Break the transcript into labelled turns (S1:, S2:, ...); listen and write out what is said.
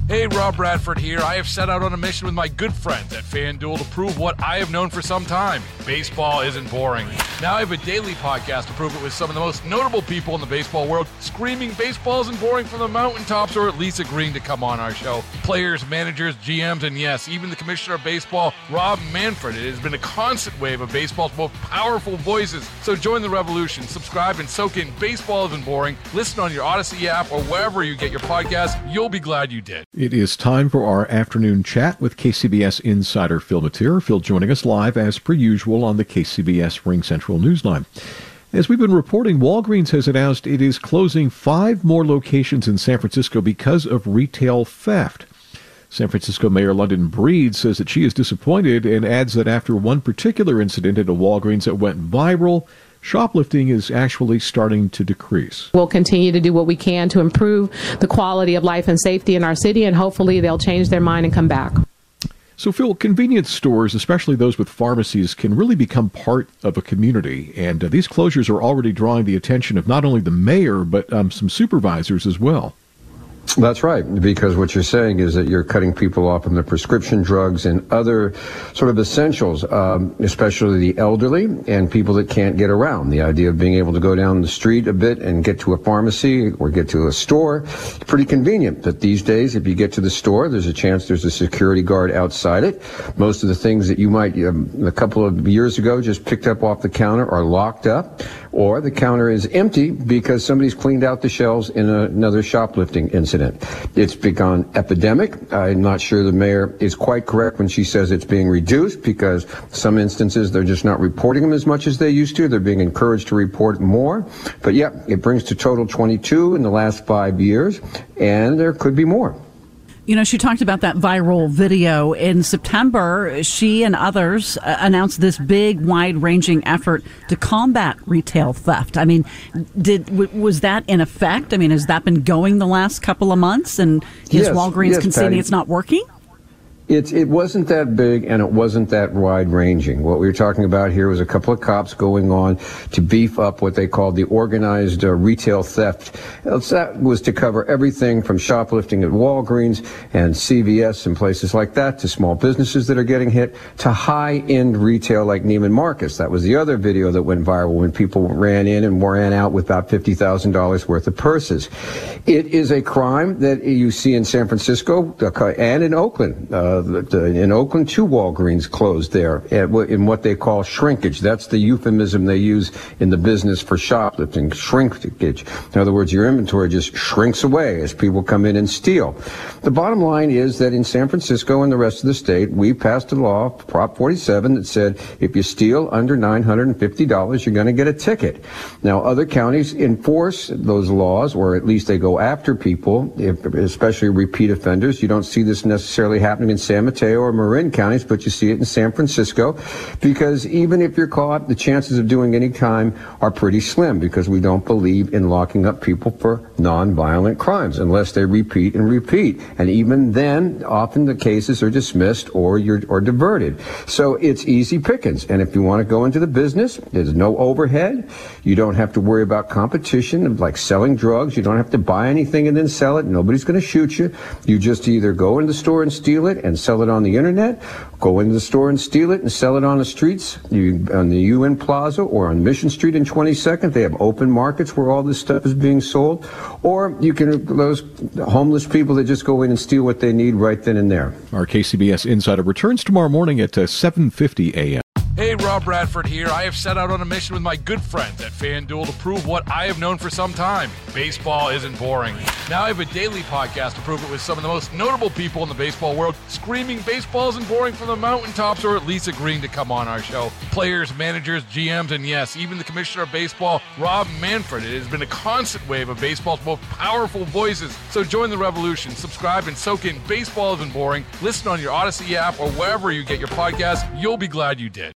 S1: Hey, Rob Bradford here. I have set out on a mission with my good friends at FanDuel to prove what I have known for some time. Baseball isn't boring. Now I have a daily podcast to prove it with some of the most notable people in the baseball world, screaming baseball isn't boring from the mountaintops, or at least agreeing to come on our show. Players, managers, GMs, and yes, even the commissioner of baseball, Rob Manfred. It has been a constant wave of baseball's most powerful voices. So join the revolution. Subscribe and soak in Baseball Isn't Boring. Listen on your Odyssey app or wherever you get your podcasts. You'll be glad you did.
S2: It is time for our afternoon chat with KCBS insider Phil Matier. Phil joining us live as per usual on the KCBS Ring Central Newsline. As we've been reporting, Walgreens has announced it is closing 5 more locations in San Francisco because of retail theft. San Francisco Mayor London Breed says that she is disappointed and adds that after one particular incident at a Walgreens that went viral, shoplifting is actually starting to decrease.
S3: We'll continue to do what we can to improve the quality of life and safety in our city, and hopefully they'll change their mind and come back.
S2: So, Phil, convenience stores, especially those with pharmacies, can really become part of a community, and these closures are already drawing the attention of not only the mayor, but some supervisors as well.
S4: That's right, because what you're saying is that you're cutting people off from the prescription drugs and other sort of essentials, especially the elderly and people that can't get around. The idea of being able to go down the street a bit and get to a pharmacy or get to a store is pretty convenient. But these days, if you get to the store, there's a chance there's a security guard outside it. Most of the things that you might, a couple of years ago, just picked up off the counter are locked up, or the counter is empty because somebody's cleaned out the shelves in another shoplifting incident. It's become epidemic. I'm not sure the mayor is quite correct when she says it's being reduced, because some instances they're just not reporting them as much as they used to. They're being encouraged to report more. But yeah, it brings to total 22 in the last 5 years, and there could be more.
S5: You know, she talked about that viral video. In September, she and others announced this big, wide-ranging effort to combat retail theft. I mean, was that in effect? I mean, has that been going the last couple of months? And is Walgreens conceding it's not working?
S4: It wasn't that big, and it wasn't that wide-ranging. What we were talking about here was a couple of cops going on to beef up what they called the organized retail theft. That was to cover everything from shoplifting at Walgreens and CVS and places like that, to small businesses that are getting hit, to high-end retail like Neiman Marcus. That was the other video that went viral when people ran in and ran out with about $50,000 worth of purses. It is a crime that you see in San Francisco and in Oakland. In Oakland, 2 Walgreens closed there in what they call shrinkage. That's the euphemism they use in the business for shoplifting, shrinkage. In other words, your inventory just shrinks away as people come in and steal. The bottom line is that in San Francisco and the rest of the state, we passed a law, Prop 47, that said if you steal under $950, you're going to get a ticket. Now, other counties enforce those laws, or at least they go after people, especially repeat offenders. You don't see this necessarily happening in San Mateo or Marin counties, but you see it in San Francisco, because even if you're caught, the chances of doing any time are pretty slim, because we don't believe in locking up people for non-violent crimes unless they repeat and repeat. And even then, often the cases are dismissed or diverted. So it's easy pickings. And if you want to go into the business, there's no overhead. You don't have to worry about competition, like selling drugs. You don't have to buy anything and then sell it. Nobody's going to shoot you. You just either go in the store and steal it and sell it on the internet, go into the store and steal it and sell it on the streets, on the UN Plaza or on Mission Street in 22nd. They have open markets where all this stuff is being sold. Or you can, those homeless people that just go in and steal what they need right then and there.
S2: Our KCBS Insider returns tomorrow morning at 7:50 a.m.
S1: Hey, Rob Bradford here. I have set out on a mission with my good friends at FanDuel to prove what I have known for some time. Baseball isn't boring. Now I have a daily podcast to prove it with some of the most notable people in the baseball world, screaming baseball isn't boring from the mountaintops, or at least agreeing to come on our show. Players, managers, GMs, and yes, even the commissioner of baseball, Rob Manfred. It has been a constant wave of baseball's most powerful voices. So join the revolution. Subscribe and soak in Baseball Isn't Boring. Listen on your Odyssey app or wherever you get your podcasts. You'll be glad you did.